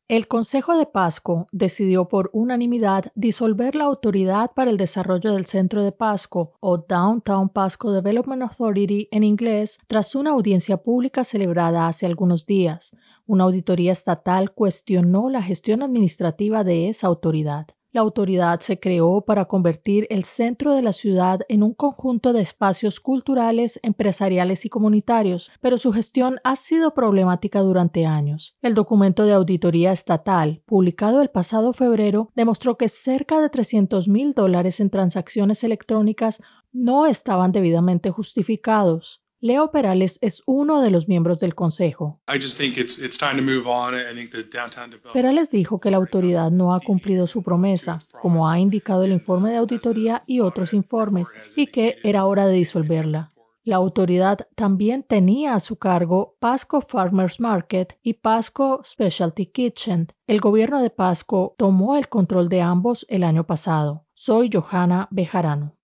El Consejo de Pasco decidió por unanimidad disolver la Autoridad para el Desarrollo del Centro de Pasco, o Downtown Pasco Development Authority en inglés, tras una audiencia pública celebrada hace algunos días. Una auditoría estatal cuestionó la gestión administrativa de esa autoridad. La autoridad se creó para convertir el centro de la ciudad en un conjunto de espacios culturales, empresariales y comunitarios, pero su gestión ha sido problemática durante años. El documento de auditoría estatal, publicado el pasado febrero, demostró que cerca de $300,000 en transacciones electrónicas no estaban debidamente justificados. Leo Perales es uno de los miembros del consejo. Perales dijo que la autoridad no ha cumplido su promesa, como ha indicado el informe de auditoría y otros informes, y que era hora de disolverla. La autoridad también tenía a su cargo Pasco Farmers Market y Pasco Specialty Kitchen. El gobierno de Pasco tomó el control de ambos el año pasado. Soy Johanna Bejarano.